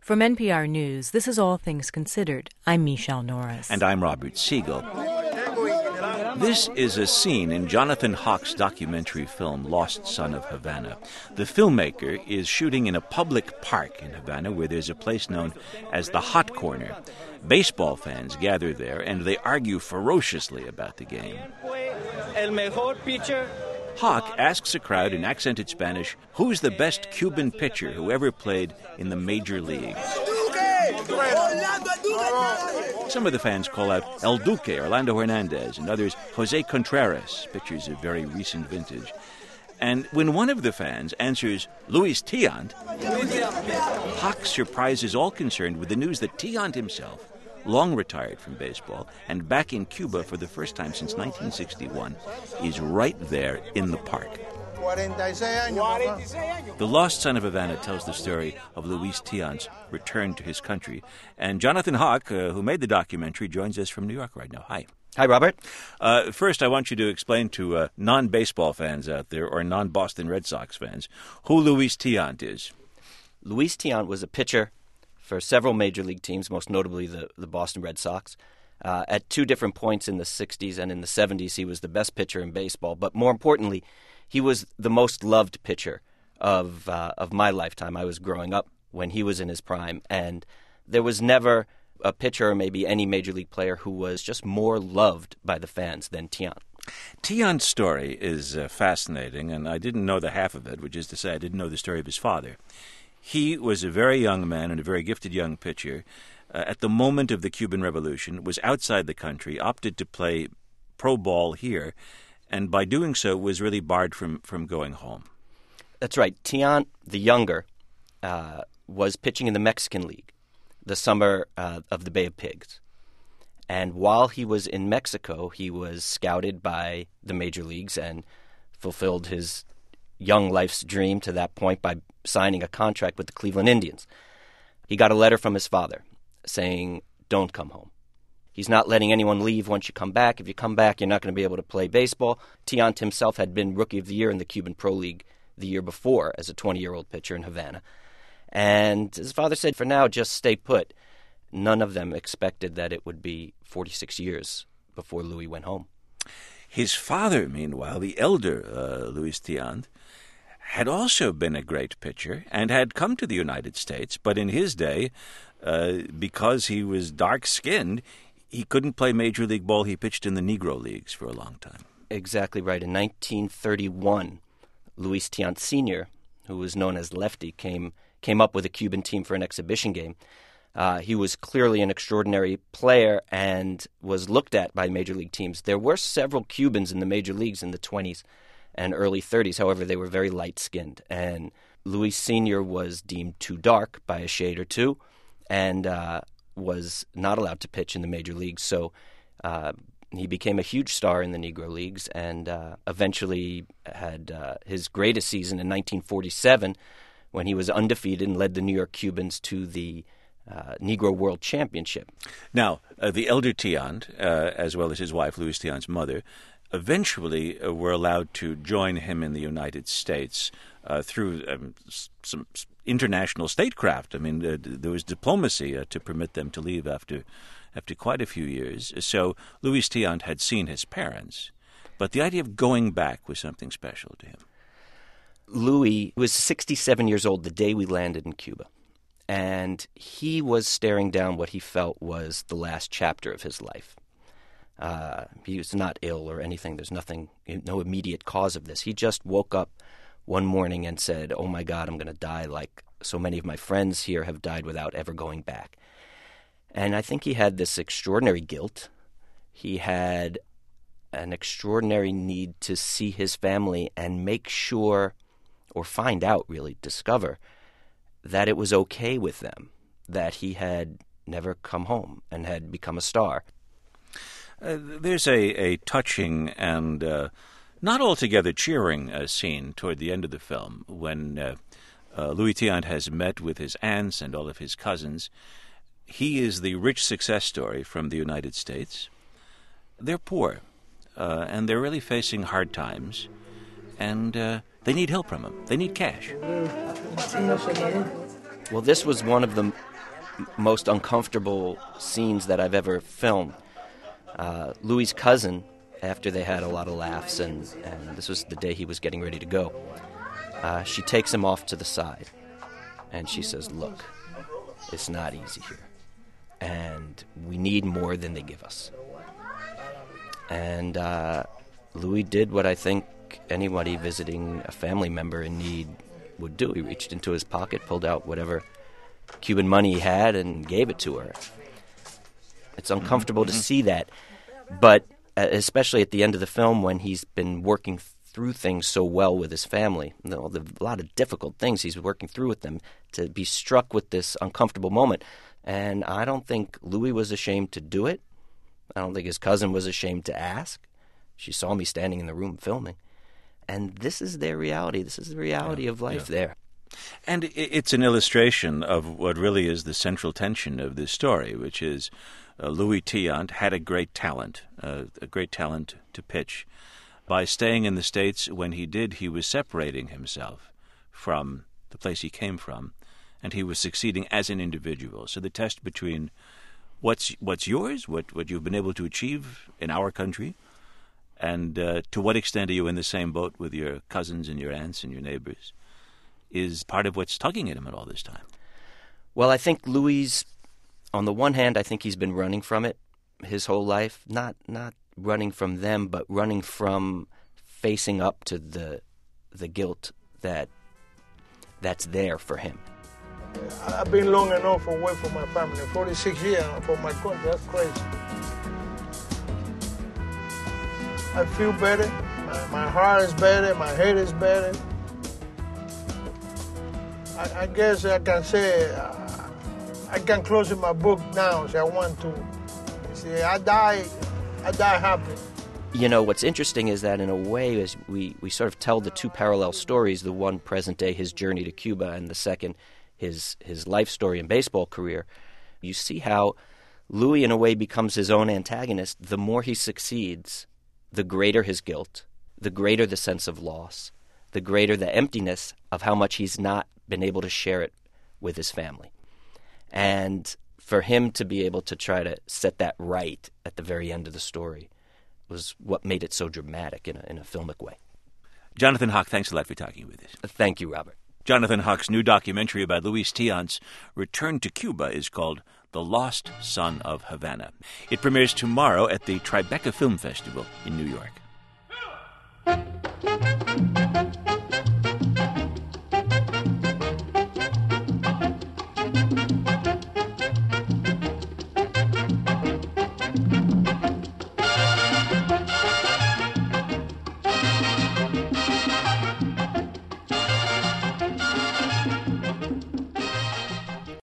From NPR News, this is All Things Considered. I'm Michelle Norris. And I'm Robert Siegel. This is a scene in Jonathan Hawk's documentary film, Lost Son of Havana. The filmmaker is shooting in a public park in Havana where there's a place known as the Hot Corner. Baseball fans gather there and they argue ferociously about the game. Hawk asks a crowd in accented Spanish, who's the best Cuban pitcher who ever played in the major leagues? Some of the fans call out El Duque, Orlando Hernandez, and others Jose Contreras, pitchers of very recent vintage. And when one of the fans answers Luis Tiant, Hawk surprises all concerned with the news that Tiant himself, long retired from baseball and back in Cuba for the first time since 1961, is right there in the park. The Lost Son of Havana tells the story of Luis Tiant's return to his country. And Jonathan Hawk, who made the documentary, joins us from New York right now. Hi. Hi, Robert. First, I want you to explain to non-baseball fans out there or non-Boston Red Sox fans who Luis Tiant is. Luis Tiant was a pitcher for several major league teams, most notably the Boston Red Sox. At two different points in the 60s and in the 70s, he was the best pitcher in baseball. But more importantly, he was the most loved pitcher of my lifetime. I was growing up when he was in his prime, and there was never a pitcher or maybe any major league player who was just more loved by the fans than Tiant. Tiant's story is fascinating, and I didn't know the half of it, which is to say I didn't know the story of his father. He was a very young man and a very gifted young pitcher. At the moment of the Cuban Revolution, was outside the country, opted to play pro ball here, and by doing so was really barred from going home. That's right. Tiant, the younger, was pitching in the Mexican League, the summer of the Bay of Pigs. And while he was in Mexico, he was scouted by the major leagues and fulfilled his young life's dream to that point by signing a contract with the Cleveland Indians. He got a letter from his father saying, don't come home. He's not letting anyone leave once you come back. If you come back, you're not going to be able to play baseball. Tiant himself had been Rookie of the Year in the Cuban Pro League the year before as a 20-year-old pitcher in Havana. And his father said, for now, just stay put. None of them expected that it would be 46 years before Louis went home. His father, meanwhile, the elder Luis Tiant, had also been a great pitcher and had come to the United States, but in his day, because he was dark-skinned, he couldn't play Major League Ball. He pitched in the Negro Leagues for a long time. Exactly right. In 1931, Luis Tiant Sr., who was known as Lefty, came up with a Cuban team for an exhibition game. He was clearly an extraordinary player and was looked at by major league teams. There were several Cubans in the major leagues in the 20s and early 30s. However, they were very light-skinned. And Luis Sr. was deemed too dark by a shade or two and was not allowed to pitch in the major leagues. So he became a huge star in the Negro Leagues and eventually had his greatest season in 1947 when he was undefeated and led the New York Cubans to the Negro World Championship. Now, the elder Tiant, as well as his wife, Luis Tiant's mother, eventually were allowed to join him in the United States through some international statecraft. I mean, there was diplomacy to permit them to leave after quite a few years. So Luis Tiant had seen his parents, but the idea of going back was something special to him. Louis was 67 years old the day we landed in Cuba, and he was staring down what he felt was the last chapter of his life. He was not ill or anything. There's no immediate cause of this. He just woke up one morning and said, oh my God, I'm going to die like so many of my friends here have died without ever going back. And I think he had this extraordinary guilt. He had an extraordinary need to see his family and make sure, or find out, really, discover, that it was okay with them, that he had never come home and had become a star. There's a touching and not altogether cheering scene toward the end of the film when Louis Tiant has met with his aunts and all of his cousins. He is the rich success story from the United States. They're poor, and they're really facing hard times, and they need help from him. They need cash. Well, this was one of the most uncomfortable scenes that I've ever filmed. Louis' cousin, after they had a lot of laughs, and this was the day he was getting ready to go, she takes him off to the side, and she says, "Look, it's not easy here, and we need more than they give us." And Louis did what I think anybody visiting a family member in need would do. He reached into his pocket, pulled out whatever Cuban money he had, and gave it to her. It's uncomfortable to see that, but especially at the end of the film when he's been working through things so well with his family, a lot of difficult things he's working through with them, to be struck with this uncomfortable moment. And I don't think Louis was ashamed to do it. I don't think his cousin was ashamed to ask. She saw me standing in the room filming. And this is their reality. This is the reality of life there. And it's an illustration of what really is the central tension of this story, which is Louis Tiant had a great talent to pitch. By staying in the States when he did, he was separating himself from the place he came from, and he was succeeding as an individual. So the test between what's yours, what you've been able to achieve in our country, and to what extent are you in the same boat with your cousins and your aunts and your neighbors, is part of what's tugging at him at all this time. Well, I think Louis, on the one hand, I think he's been running from it his whole life. Not running from them, but running from facing up to the guilt that's there for him. I've been long enough away from my family, 46 years from my country. That's crazy. I feel better. My heart is better. My head is better. I guess I can say I can close my book now if I want to. See, I die happy. You know, what's interesting is that in a way, as we sort of tell the two parallel stories, the one present day, his journey to Cuba, and the second, his life story and baseball career, you see how Louis in a way becomes his own antagonist. The more he succeeds, the greater his guilt, the greater the sense of loss, the greater the emptiness of how much he's not been able to share it with his family. And for him to be able to try to set that right at the very end of the story was what made it so dramatic in a filmic way. Jonathan Hawk, thanks a lot for talking with us. Thank you, Robert. Jonathan Hawk's new documentary about Louis Tiant's return to Cuba is called The Lost Son of Havana. It premieres tomorrow at the Tribeca Film Festival in New York.